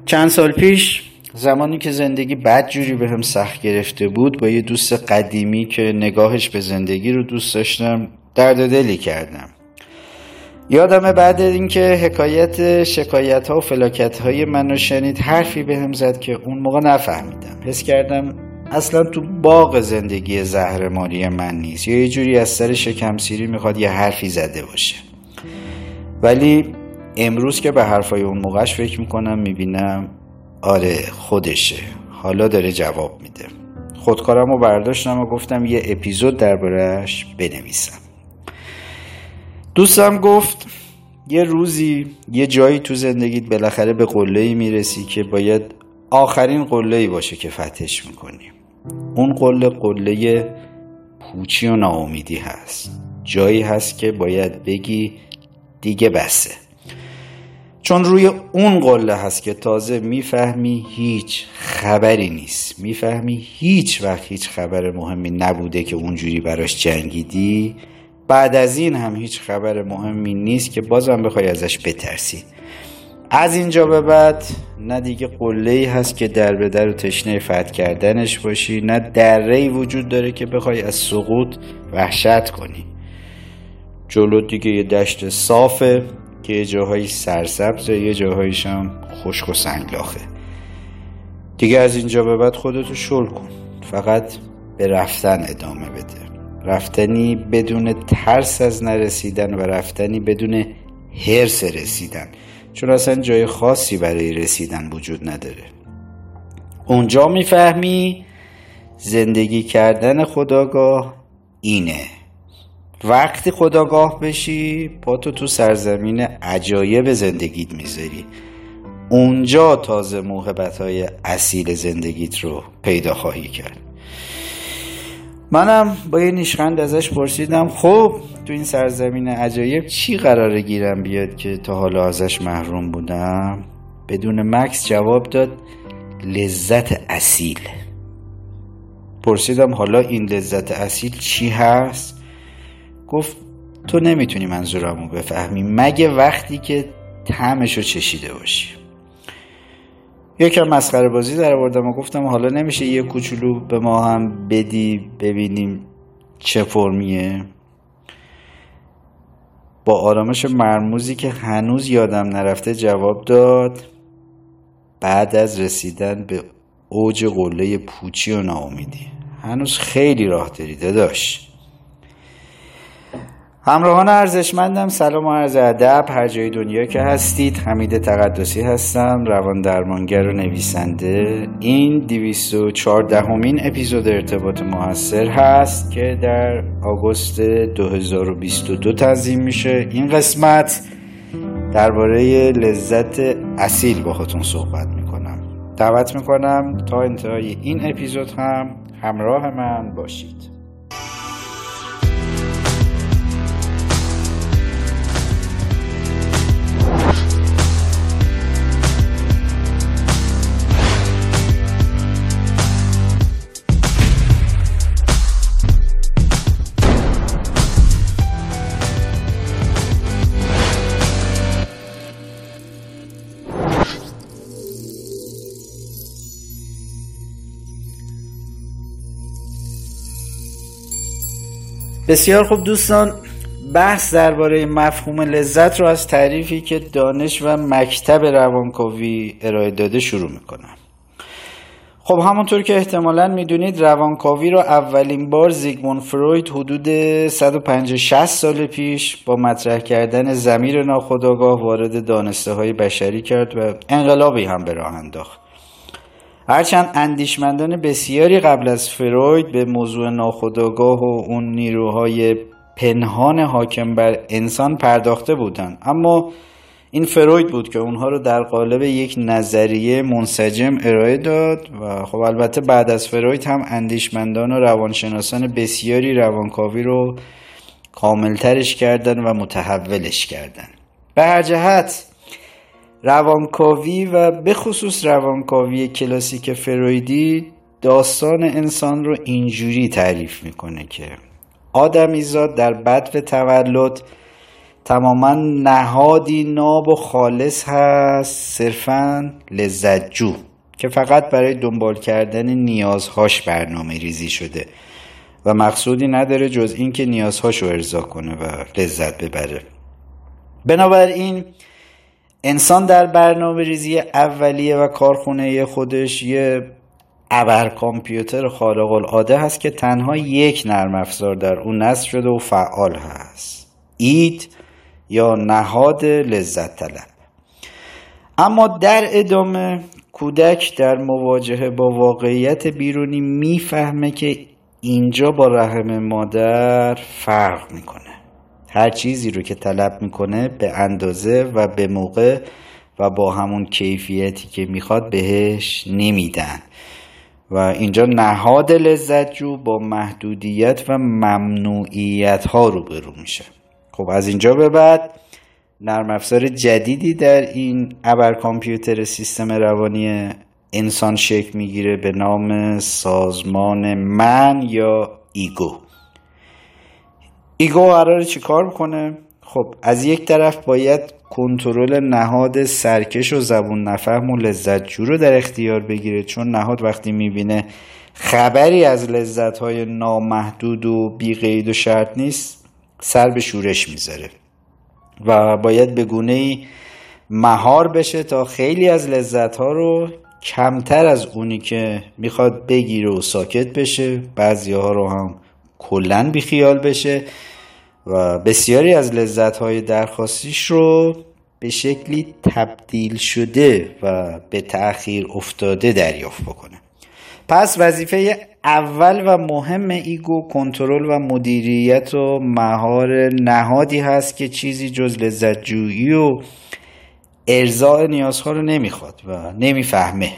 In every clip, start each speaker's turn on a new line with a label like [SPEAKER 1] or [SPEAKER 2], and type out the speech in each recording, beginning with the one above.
[SPEAKER 1] چند سال پیش زمانی که زندگی بدجوری بهم سخت گرفته بود، با یه دوست قدیمی که نگاهش به زندگی رو دوست داشتم درد دلی کردم. یادمه بعد اینکه شکایت ها و فلاکت های منو شنید، حرفی بهم زد که اون موقع نفهمیدم. حس کردم اصلا تو باغ زندگی زهرماری من نیست، یا یه جوری از سر شکم سیری میخواد یه حرفی زده باشه. ولی امروز که به حرفای اون موقعش فکر میکنم، میبینم آره خودشه، حالا داره جواب میده. خودکارم رو برداشتم و گفتم یه اپیزود درباره‌اش بنویسم. دوستم گفت یه روزی یه جایی تو زندگیت بالاخره به قله‌ای میرسی که باید آخرین قله‌ای باشه که فتحش میکنی. اون قله پوچی و ناامیدی هست. جایی هست که باید بگی دیگه بسه. چون روی اون قله هست که تازه میفهمی هیچ خبری نیست، میفهمی هیچ وقت هیچ خبر مهمی نبوده که اونجوری براش جنگیدی، بعد از این هم هیچ خبر مهمی نیست که بازم بخوای ازش بترسی. از اینجا به بعد نه دیگه قله‌ای هست که در به در و تشنه فتح کردنش باشی، نه دره‌ای وجود داره که بخوای از سقوط وحشت کنی. جلو دیگه یه دشت صافه که یه جاهایی سرسبزه، یه جاهایش هم خشک و سنگلاخه. دیگه از اینجا به بعد خودتو شل کن، فقط به رفتن ادامه بده. رفتنی بدون ترس از نرسیدن و رفتنی بدون حرص رسیدن، چون اصلا جای خاصی برای رسیدن وجود نداره. اونجا میفهمی زندگی کردن خودآگاه اینه. وقتی خودآگاه بشی، پاتو تو سرزمین عجایب زندگیت میذاری. اونجا تازه موهبت‌های اصیل زندگیت رو پیدا خواهی کرد. منم با یه نیشخند ازش پرسیدم خب تو این سرزمین عجایب چی قراره گیرم بیاد که تا حالا ازش محروم بودم؟ بدون مکث جواب داد لذت اصیل. پرسیدم حالا این لذت اصیل چی هست؟ گفت تو نمیتونی منظورمو بفهمی مگه وقتی که طعمشو چشیده باشی. یکم مسخره بازی در آوردم و گفتم حالا نمیشه یه کوچولو به ما هم بدی ببینیم چه فرمیه؟ با آرامش مرموزی که هنوز یادم نرفته جواب داد بعد از رسیدن به اوج قله پوچی و ناامیدی هنوز خیلی راه داری داداش. همراهان ارزشمندم، سلام و عرض ادب هر جای دنیا که هستید. حمید تقدسی هستم، روان درمانگر و نویسنده. این 214مین اپیزود ارتباط موثر هست که در آگوست 2022 تنظیم میشه. این قسمت درباره لذت اصیل با خودتون صحبت میکنم. دعوت میکنم تا انتهای این اپیزود هم همراه من باشید. بسیار خوب دوستان، بحث درباره مفهوم لذت رو از تعریفی که دانش و مکتب روانکاوی ارائه داده شروع میکنم. خب همونطور که احتمالاً میدونید روانکاوی رو اولین بار زیگموند فروید حدود 150-60 سال پیش با مطرح کردن ضمیر ناخودآگاه وارد دانسته های بشری کرد و انقلابی هم به راه انداخت. هرچند اندیشمندان بسیاری قبل از فروید به موضوع ناخودآگاه و اون نیروهای پنهان حاکم بر انسان پرداخته بودند، اما این فروید بود که اونها رو در قالب یک نظریه منسجم ارائه داد و خب البته بعد از فروید هم اندیشمندان و روانشناسان بسیاری روانکاوی رو کاملترش کردن و متحولش کردن. به هر جهت روانکاوی و به خصوص روانکاوی کلاسیک فرویدی داستان انسان رو اینجوری تعریف میکنه که آدمیزاد در بدو تولد تماما نهادی ناب و خالص هست، صرفاً لذت جو که فقط برای دنبال کردن نیازهاش برنامه ریزی شده و مقصودی نداره جز این که نیازهاشو ارضا کنه و لذت ببره. بنابراین انسان در برنامه ریزی اولیه و کارخونه خودش یه ابر کامپیوتر خارق العاده هست که تنها یک نرم افزار در اون نصب شده و فعال هست، اید یا نهاد لذت طلب. اما در ادامه کودک در مواجهه با واقعیت بیرونی میفهمه که اینجا با رحم مادر فرق میکنه. هر چیزی رو که طلب میکنه به اندازه و به موقع و با همون کیفیتی که میخواد بهش نمیدن و اینجا نهاد لذت جو با محدودیت و ممنوعیت ها روبرو میشه. خب از اینجا به بعد نرم افزار جدیدی در این ابر کامپیوتر سیستم روانی انسان شکل میگیره به نام سازمان من یا ایگو. ایگو قراره چی کار بکنه؟ خب از یک طرف باید کنترل نهاد سرکش و زبون نفهم و لذت جو رو در اختیار بگیره، چون نهاد وقتی میبینه خبری از لذت‌های نامحدود و بی قید و شرط نیست سر به شورش میذاره و باید به گونه‌ای مهار بشه تا خیلی از لذت‌ها رو کمتر از اونی که میخواد بگیره و ساکت بشه، بعضی‌ها رو هم کلن بی خیال بشه و بسیاری از لذت‌های درخواستیش رو به شکلی تبدیل شده و به تأخیر افتاده دریافت بکنه. پس وظیفه اول و مهم ایگو کنترل و مدیریت و مهار نهادی هست که چیزی جز لذت جویی و ارضاء نیازها رو نمیخواد و نمیفهمه.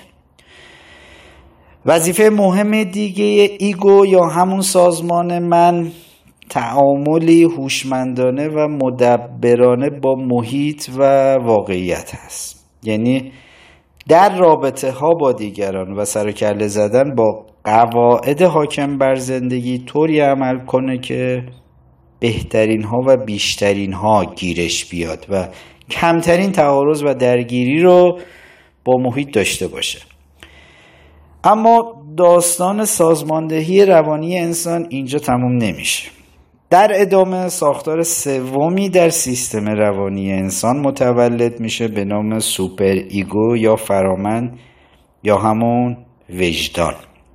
[SPEAKER 1] وظیفه مهم دیگه ایگو یا همون سازمان من تعاملی هوشمندانه و مدبرانه با محیط و واقعیت هست. یعنی در رابطه ها با دیگران و سر و کله زدن با قواعد حاکم بر زندگی طوری عمل کنه که بهترین ها و بیشترین ها گیرش بیاد و کمترین تعارض و درگیری رو با محیط داشته باشه. اما داستان سازماندهی روانی انسان اینجا تموم نمیشه. در ادامه ساختار سومی در سیستم روانی انسان متولد میشه به نام سوپر ایگو یا فرامن یا همون وجدان.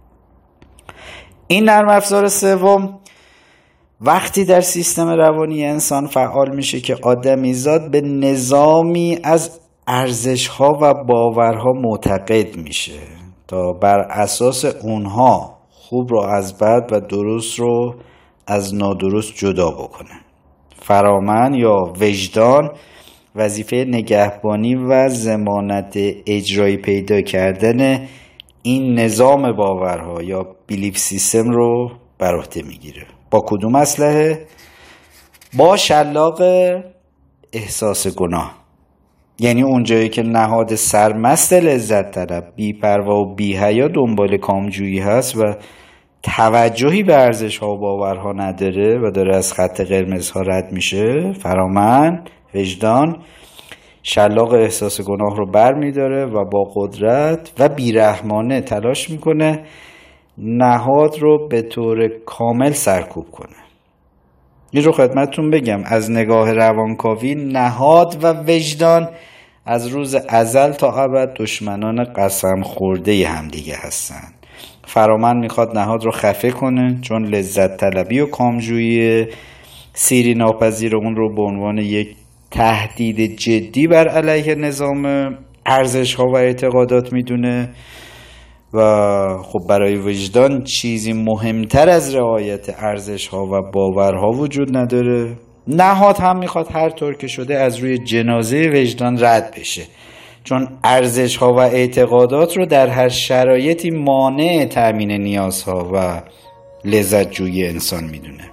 [SPEAKER 1] این نرم افزار سوم وقتی در سیستم روانی انسان فعال میشه که آدمیزاد به نظامی از ارزش‌ها و باورها معتقد میشه تا بر اساس اونها خوب رو از بد و درست رو از نادرست جدا بکنه. فرامن یا وجدان وظیفه نگهبانی و ضمانت اجرایی پیدا کردن این نظام باورها یا بیلیف سیستم رو بر عهده میگیره. با کدوم اسلحه؟ با شلاق احساس گناه. یعنی اونجایی که نهاد سرمست لذت طلب بی‌پروا و بی‌حیا دنبال کامجویی هست و توجهی به ارزش‌ها و باورها نداره و داره از خط قرمزها رد میشه، فرامن وجدان شلاق احساس گناه رو بر میداره و با قدرت و بیرحمانه تلاش میکنه نهاد رو به طور کامل سرکوب کنه. این رو خدمتتون بگم از نگاه روانکاوی نهاد و وجدان از روز ازل تا ابد دشمنان قسم خورده همدیگه هستن. فرامن میخواد نهاد رو خفه کنه چون لذت طلبی و کامجویی سیری ناپذیر اون رو به عنوان یک تهدید جدی بر علیه نظام ارزش ها و اعتقادات میدونه و خب برای وجدان چیزی مهمتر از رعایت ارزش ها و باورها وجود نداره. نهاد هم میخواد هر طور که شده از روی جنازه وجدان رد بشه چون ارزش ها و اعتقادات رو در هر شرایطی مانع تأمین نیازها و لذت جویی انسان میدونه.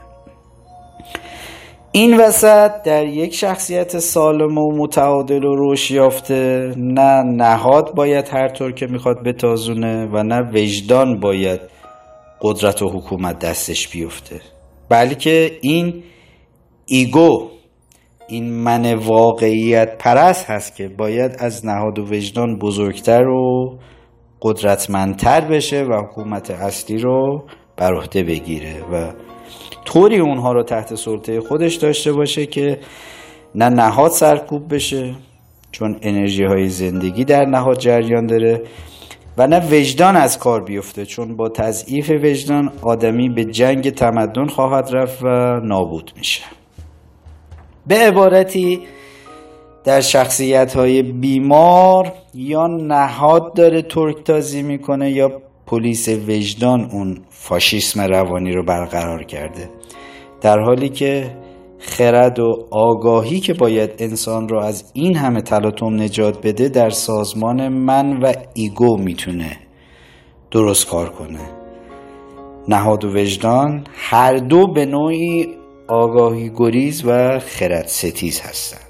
[SPEAKER 1] این وسط در یک شخصیت سالم و متعادل و رشد یافته نه نهاد باید هر طور که میخواد بتازونه و نه وجدان باید قدرت و حکومت دستش بیفته، بلکه این این من واقعیت پرست هست که باید از نهاد و وجدان بزرگتر و قدرتمندتر بشه و حکومت اصلی رو بر عهده بگیره و طوری اونها رو تحت سلطه خودش داشته باشه که نه نهاد سرکوب بشه، چون انرژی های زندگی در نهاد جریان داره، و نه وجدان از کار بیفته، چون با تضعیف وجدان آدمی به جنگ تمدن خواهد رفت و نابود میشه. به عبارتی در شخصیت های بیمار یا نهاد داره ترکتازی میکنه یا پلیس وجدان اون فاشیسم روانی رو برقرار کرده، در حالی که خرد و آگاهی که باید انسان رو از این همه تلاطم نجات بده در سازمان من و ایگو میتونه درست کار کنه. نهاد و وجدان هر دو به نوعی آگاهی گریز و خرد ستیز هستند.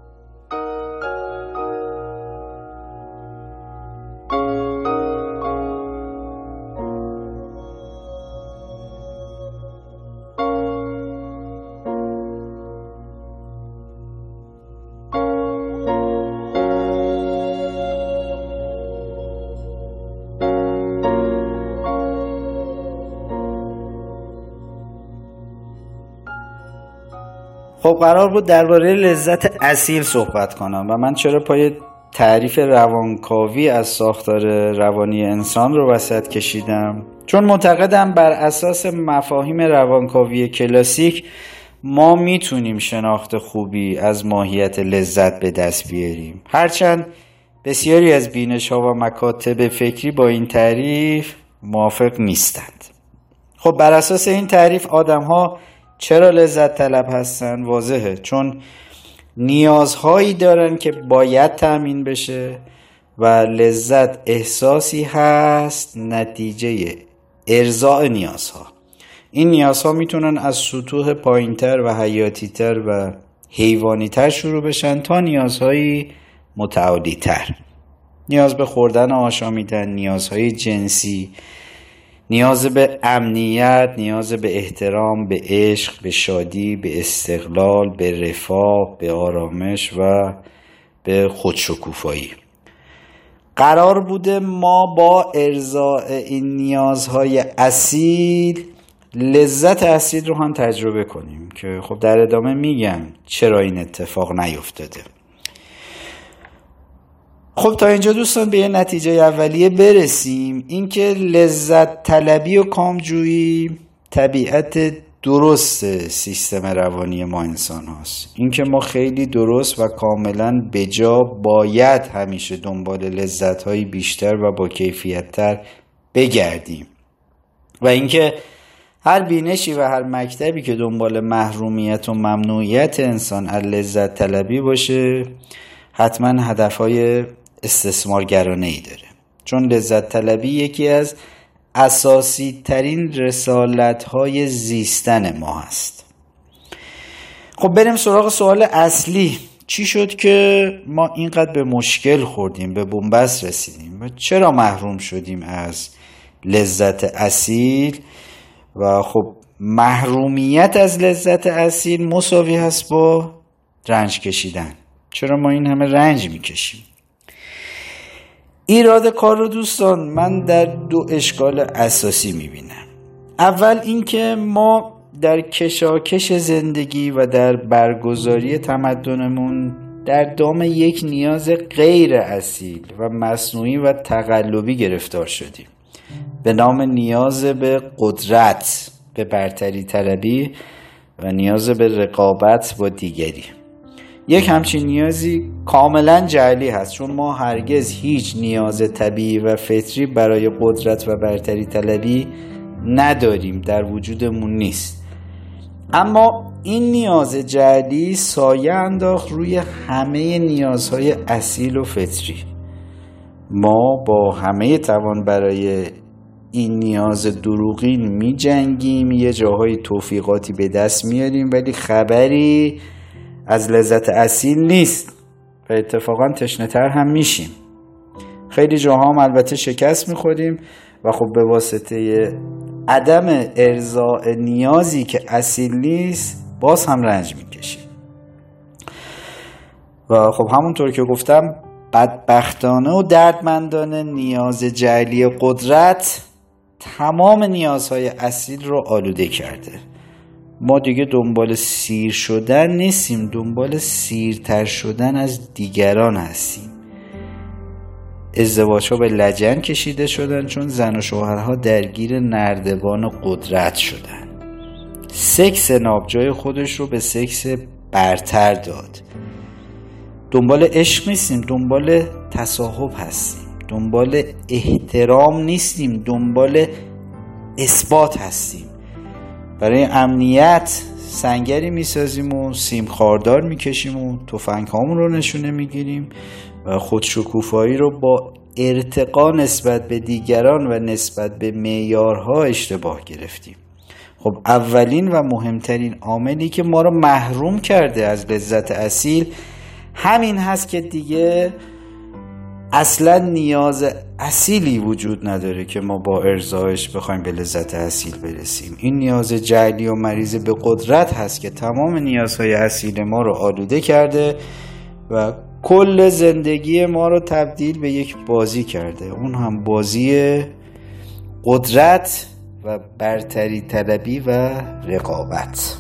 [SPEAKER 1] خب قرار بود درباره لذت اصیل صحبت کنم و من چرا پای تعریف روانکاوی از ساختار روانی انسان رو وسط کشیدم؟ چون معتقدم بر اساس مفاهیم روانکاوی کلاسیک ما میتونیم شناخت خوبی از ماهیت لذت به دست بیاریم، هرچند بسیاری از بینش‌ها و مکاتب فکری با این تعریف موافق نیستند. خب بر اساس این تعریف آدم‌ها چرا لذت طلب هستن؟ واضحه، چون نیازهایی دارن که باید تأمین بشه و لذت احساسی هست نتیجه ارضاء نیازها. این نیازها میتونن از سطوح پایینتر و حیاتیتر و حیوانیتر شروع بشن تا نیازهای متعالیتر. نیاز به خوردن آشامیدن، نیازهای جنسی، نیاز به امنیت، نیاز به احترام، به عشق، به شادی، به استقلال، به رفاه، به آرامش و به خودشکوفایی. قرار بوده ما با ارضاء این نیازهای اصیل لذت اصیل رو هم تجربه کنیم که خب در ادامه میگم چرا این اتفاق نیفتاده. خب تا اینجا دوستان به یه نتیجه اولیه برسیم، اینکه لذت طلبی و کامجویی طبیعت درست سیستم روانی ما انسان هاست. اینکه ما خیلی درست و کاملا بجا باید همیشه دنبال لذت های بیشتر و با کیفیت تر بگردیم و اینکه هر بینشی و هر مکتبی که دنبال محرومیت و ممنوعیت انسان از لذت طلبی باشه حتما هدفهای استثمارگرانه ای داره، چون لذت طلبی یکی از اساسی ترین رسالت های زیستن ما هست. خب بریم سراغ سوال اصلی. چی شد که ما اینقدر به مشکل خوردیم، به بنبست رسیدیم و چرا محروم شدیم از لذت اصیل؟ و خب محرومیت از لذت اصیل مساوی هست با رنج کشیدن. چرا ما این همه رنج میکشیم؟ ایراد کار رو دوستان من در دو اشکال اساسی میبینم. اول اینکه ما در کشاکش زندگی و در برگزاری تمدنمون در دام یک نیاز غیر اصیل و مصنوعی و تقلبی گرفتار شدیم به نام نیاز به قدرت، به برتری طلبی و نیاز به رقابت با دیگری. یک همچین نیازی کاملا جعلی هست، چون ما هرگز هیچ نیاز طبیعی و فطری برای قدرت و برتری طلبی نداریم، در وجودمون نیست. اما این نیاز جعلی سایه انداخت روی همه نیازهای اصیل و فطری. ما با همه توان برای این نیاز دروغین می جنگیم، یه جاهای توفیقاتی به دست میاریم ولی خبری از لذت اصیل نیست و اتفاقا تشنه‌تر هم میشیم. خیلی جاها هم البته شکست میخوریم و خب به واسطه عدم ارضاء نیازی که اصیل نیست باز هم رنج میکشیم. و خب همونطور که گفتم بدبختانه و دردمندانه نیاز جعلی قدرت تمام نیازهای اصیل رو آلوده کرده. ما دیگه دنبال سیر شدن نیستیم، دنبال سیرتر شدن از دیگران هستیم. ازدواج‌ها به لجن کشیده شدن چون زن و شوهرها درگیر نردبان قدرت شدن. سکس ناب جای خودش رو به سکس برتر داد. دنبال عشق نیستیم، دنبال تصاحب هستیم. دنبال احترام نیستیم، دنبال اثبات هستیم. برای امنیت سنگری میسازیم و سیم خاردار میکشیم و تفنگ هامون رو نشونه میگیریم و خودشکوفایی رو با ارتقا نسبت به دیگران و نسبت به معیارها اشتباه گرفتیم. خب اولین و مهمترین عاملی که ما رو محروم کرده از لذت اصیل همین هست که دیگه اصلا نیاز اصیلی وجود نداره که ما با ارضایش بخوایم به لذت اصیل برسیم. این نیاز جعلی و مریض به قدرت هست که تمام نیازهای اصیل ما رو آلوده کرده و کل زندگی ما رو تبدیل به یک بازی کرده، اون هم بازی قدرت و برتری طلبی و رقابت.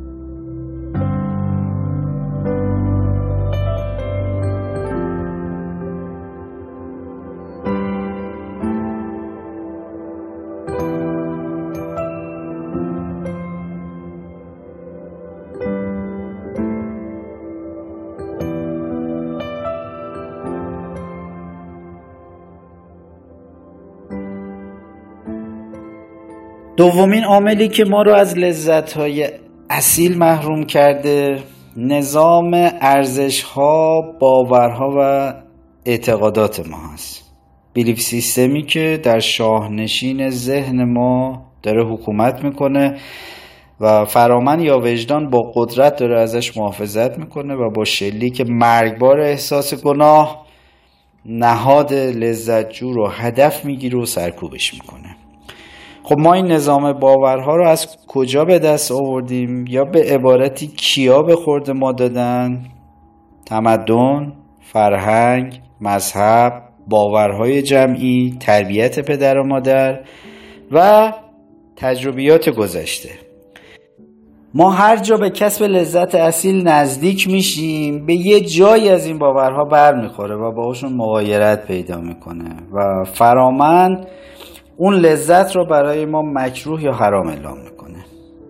[SPEAKER 1] دومین عاملی که ما رو از لذت‌های اصیل محروم کرده نظام ارزش‌ها، باورها و اعتقادات ما هست. بیلیف سیستمی که در شاهنشین ذهن ما داره حکومت میکنه و فرامن یا وجدان با قدرت داره ازش محافظت میکنه و با شلیک مرگبار احساس گناه نهاد لذت جو رو هدف میگیره و سرکوبش میکنه. خب ما این نظام باورها رو از کجا به دست آوردیم؟ یا به عبارتی کیا به خورد ما دادن؟ تمدن، فرهنگ، مذهب، باورهای جمعی، تربیت پدر و مادر و تجربیات گذشته. ما هر جا به کسب لذت اصیل نزدیک میشیم به یه جایی از این باورها بر میخوره و باهاشون مغایرت پیدا میکنه و فرامن اون لذت رو برای ما مکروه یا حرام اعلام میکنه.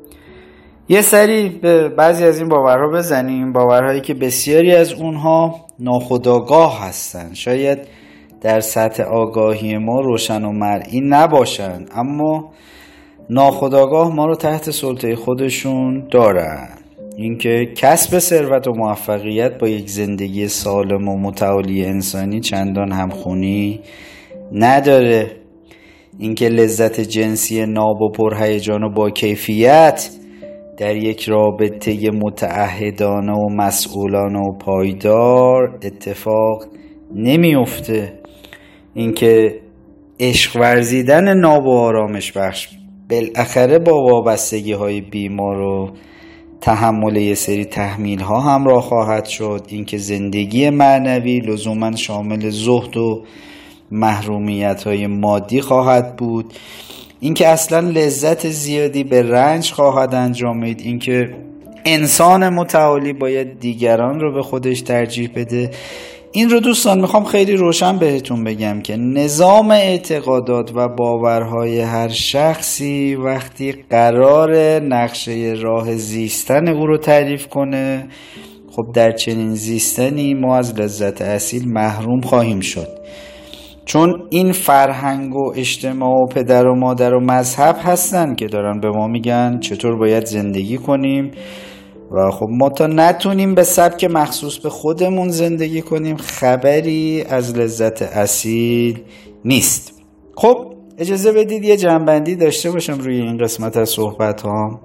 [SPEAKER 1] یه سری به بعضی از این باورها بزنیم، باورهایی که بسیاری از اونها ناخودآگاه هستن، شاید در سطح آگاهی ما روشن و مرئی نباشن اما ناخودآگاه ما رو تحت سلطه خودشون دارن. اینکه کسب ثروت و موفقیت با یک زندگی سالم و متعالی انسانی چندان همخونی نداره. اینکه لذت جنسی ناب و پرهیجان و با کیفیت در یک رابطه متعهدانه و مسئولانه و پایدار اتفاق نمیفته. اینکه عشق ورزیدن ناب و آرامش بخش بالاخره با وابستگی های بیمار و تحمل یه سری تحمیل ها همراه خواهد شد. اینکه زندگی معنوی لزوما شامل زهد و محرومیت های مادی خواهد بود. اینکه اصلا لذت زیادی به رنج خواهد انجامید. اینکه انسان متعالی باید دیگران رو به خودش ترجیح بده. این رو دوستان میخوام خیلی روشن بهتون بگم که نظام اعتقادات و باورهای هر شخصی وقتی قرار نقشه راه زیستن او رو تعریف کنه، خب در چنین زیستنی ما از لذت اصیل محروم خواهیم شد. چون این فرهنگ و اجتماع و پدر و مادر و مذهب هستن که دارن به ما میگن چطور باید زندگی کنیم و خب ما تا نتونیم به سبک مخصوص به خودمون زندگی کنیم خبری از لذت اصیل نیست. خب اجازه بدید یه جنبندی داشته باشم روی این قسمت از صحبت ها.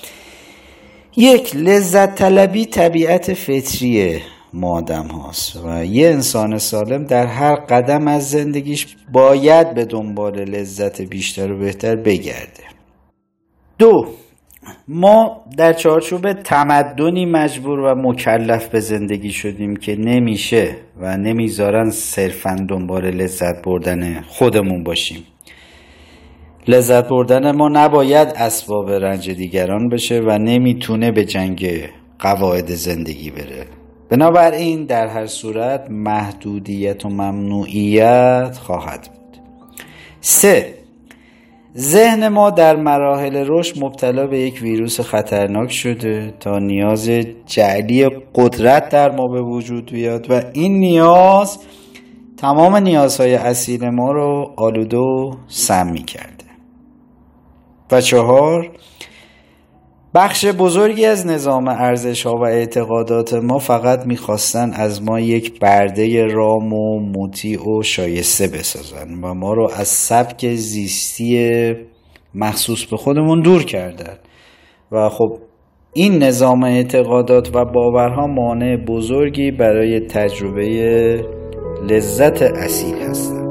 [SPEAKER 1] یک، لذت طلبی طبیعت فطریه ما آدم هاست و یه انسان سالم در هر قدم از زندگیش باید به دنبال لذت بیشتر و بهتر بگرده. دو، ما در چارچوب تمدنی مجبور و مکلف به زندگی شدیم که نمیشه و نمیذارن صرفاً دنبال لذت بردن خودمون باشیم. لذت بردن ما نباید اسباب رنج دیگران بشه و نمیتونه به جنگ قواعد زندگی بره. بنابراین در هر صورت محدودیت و ممنوعیت خواهد بود. 3. ذهن ما در مراحل رشد مبتلا به یک ویروس خطرناک شده تا نیاز جعلی قدرت در ما به وجود بیاد و این نیاز تمام نیازهای اصیل ما رو آلوده و سمی کرده. و 4. بخش بزرگی از نظام ارزش‌ها و اعتقادات ما فقط می‌خواستن از ما یک برده رام و مطیع و شایسته بسازن و ما رو از سبک زیستی مخصوص به خودمون دور کردن و خب این نظام اعتقادات و باورها مانع بزرگی برای تجربه لذت اصیل هستند.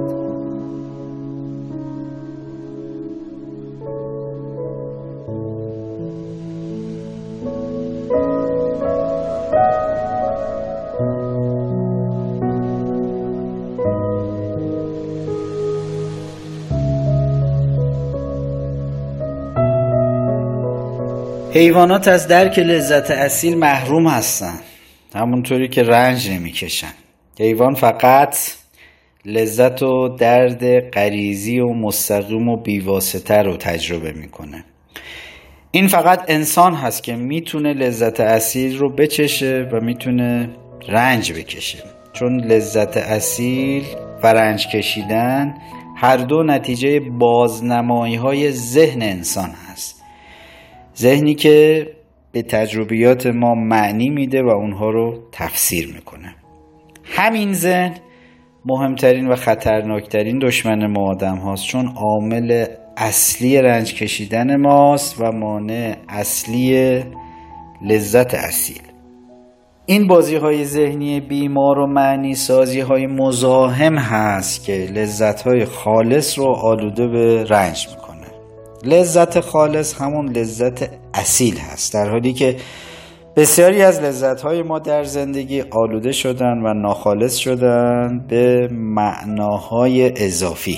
[SPEAKER 1] حیوانات از درک لذت اصیل محروم هستن، همونطوری که رنج نمیکشن. حیوان فقط لذت و درد غریزی و مستقیم و بیواسطه رو تجربه میکنه. این فقط انسان هست که میتونه لذت اصیل رو بچشه و میتونه رنج بکشه، چون لذت اصیل و رنج کشیدن هر دو نتیجه بازنمایی های ذهن انسان هست. ذهنی که به تجربیات ما معنی میده و اونها رو تفسیر میکنه. همین ذهن مهمترین و خطرناکترین دشمن ما آدم هاست، چون عامل اصلی رنج کشیدن ماست و مانع اصلی لذت اصیل. این بازی های ذهنی بیمار و معنی سازی های مزاحم هست که لذت های خالص رو آلوده به رنج میکنه. لذت خالص همون لذت اصیل هست، در حالی که بسیاری از لذت‌های ما در زندگی آلوده شدن و ناخالص شدن به معناهای اضافی.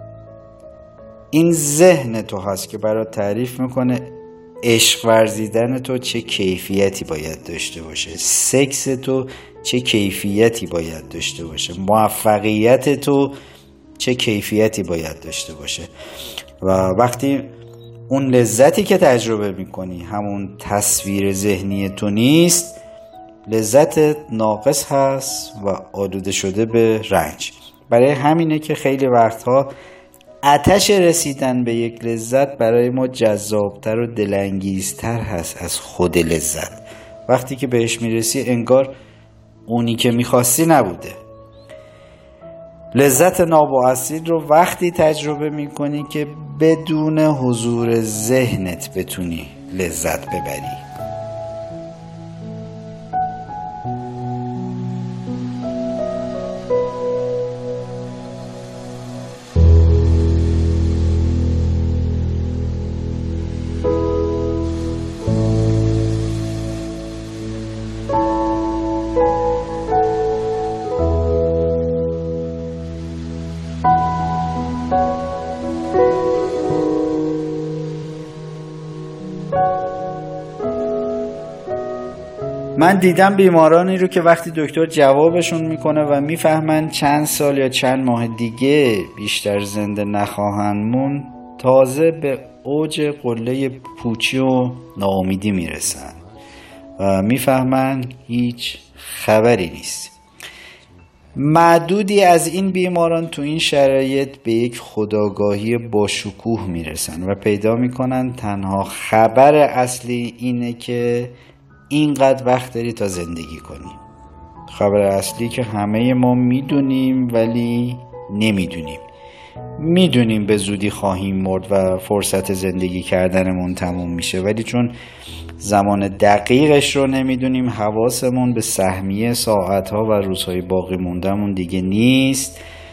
[SPEAKER 1] این ذهن تو هست که برات تعریف میکنه عشق ورزیدن تو چه کیفیتی باید داشته باشه، سکس تو چه کیفیتی باید داشته باشه، موفقیت تو چه کیفیتی باید داشته باشه. و وقتی اون لذتی که تجربه میکنی همون تصویر ذهنی تو نیست، لذت ناقص هست و آلوده شده به رنج. برای همینه که خیلی وقتها آتش رسیدن به یک لذت برای ما جذابتر و دلانگیزتر هست از خود لذت. وقتی که بهش میرسی انگار اونی که میخواستی نبوده. لذت ناب و اصیل رو وقتی تجربه میکنی که بدون حضور ذهنت بتونی لذت ببری. من دیدم بیمارانی رو که وقتی دکتر جوابشون میکنه و میفهمن چند سال یا چند ماه دیگه بیشتر زنده نخواهند مون، تازه به اوج قله پوچی و ناامیدی میرسن و میفهمن هیچ خبری نیست. معدودی از این بیماران تو این شرایط به یک خودآگاهی باشکوه میرسن و پیدا میکنن تنها خبر اصلی اینه که اینقدر وقت داری تا زندگی کنی. خبر اصلی که همه ما میدونیم ولی نمیدونیم. میدونیم به زودی خواهیم مرد و فرصت زندگی کردنمون تموم میشه، ولی چون زمان دقیقش رو نمیدونیم حواسمون به سهمیه ساعتها و روزهای باقی موندهمون دیگه نیست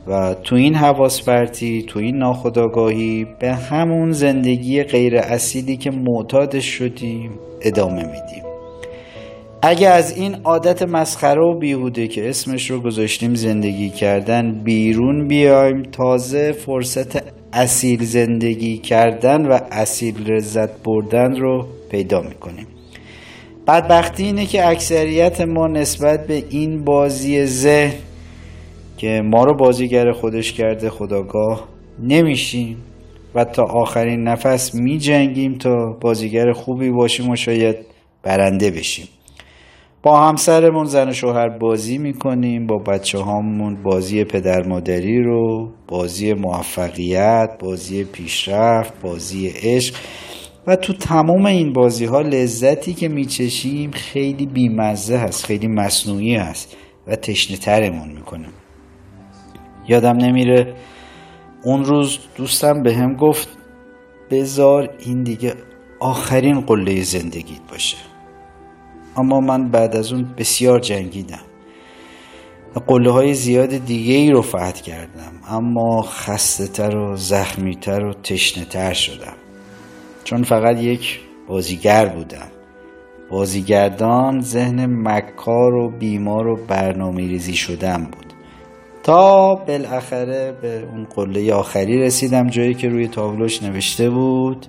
[SPEAKER 1] و تو این حواس پرتی، تو این ناخودآگاهی به همون زندگی غیر اصیلی که معتادش شدیم ادامه میدیم. اگه از این عادت مسخره و بیهوده که اسمش رو گذاشتیم زندگی کردن بیرون بیایم، تازه فرصت اصیل زندگی کردن و اصیل لذت بردن رو پیدا میکنیم. بدبختی اینه که اکثریت ما نسبت به این بازی ذهن که ما رو بازیگر خودش کرده خودآگاه نمیشیم و تا آخرین نفس میجنگیم تا بازیگر خوبی باشیم و شاید برنده بشیم. با همسرمون زن و شوهر بازی میکنیم، با بچه هامون بازی پدر مادری رو، بازی موفقیت، بازی پیشرفت، بازی عشق، و تو تمام این بازی ها لذتی که میچشیم خیلی بیمزه هست، خیلی مصنوعی هست و تشنه ترمون میکنه. یادم نمیره اون روز دوستم به هم گفت بذار این دیگه آخرین قله زندگیت باشه. اما من بعد از اون بسیار جنگیدم، قله های زیاد دیگه ای رو فتح کردم، اما خسته تر و زخمی تر و تشنه تر شدم، چون فقط یک بازیگر بودم. بازیگردان ذهن مکار و بیمار و برنامه ریزی شدم بود، تا بالاخره به اون قله آخری رسیدم، جایی که روی تابلوش نوشته بود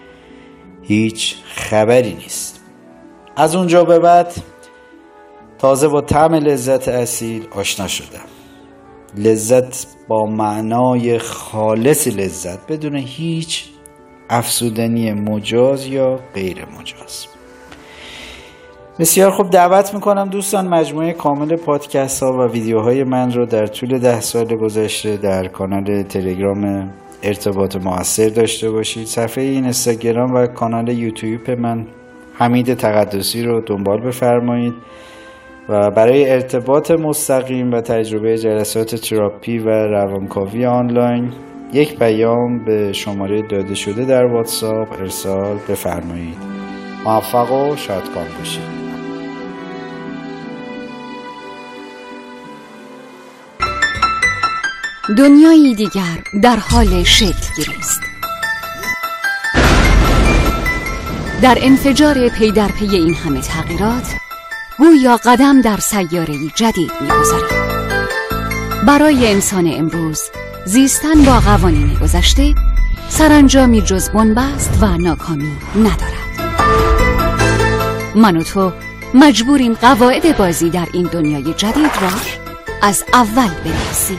[SPEAKER 1] هیچ خبری نیست. از اونجا به بعد تازه با طعم لذت اصیل آشنا شدم. لذت با معنای خالص لذت، بدون هیچ افزودنی مجاز یا غیر مجاز. بسیار خوب، دعوت میکنم دوستان مجموعه کامل پادکست ها و ویدیوهای من رو در طول 10 سال گذشته در کانال تلگرام ارتباط موثر داشته باشید. صفحه اینستاگرام و کانال یوتیوب من حمید تقدسی رو دنبال بفرمایید و برای ارتباط مستقیم و تجربه جلسات تراپی و روانکاوی آنلاین یک پیام به شماره داده شده در واتساپ ارسال بفرمایید. موفق و شادکام باشید.
[SPEAKER 2] دنیایی دیگر در حال شکل گیری است. در انفجار پی در پی این همه تغییرات گویا قدم در سیاره‌ای جدید می‌گذاریم. برای انسان امروز زیستن با قوانین گذشته سرانجامی جز بنبست و ناکامی ندارد. من و تو مجبوریم قواعد بازی در این دنیای جدید را از اول بنویسیم.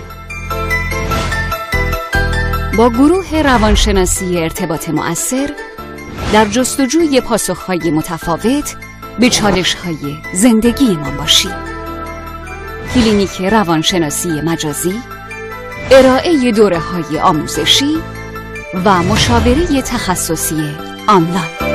[SPEAKER 2] با گروه روانشناسی ارتباط مؤثر در جستجوی پاسخ‌های متفاوت به چالش‌های زندگیمان باشیم. کلینیک روانشناسی مجازی، ارائه دوره‌های آموزشی و مشاوره تخصصی آنلاین.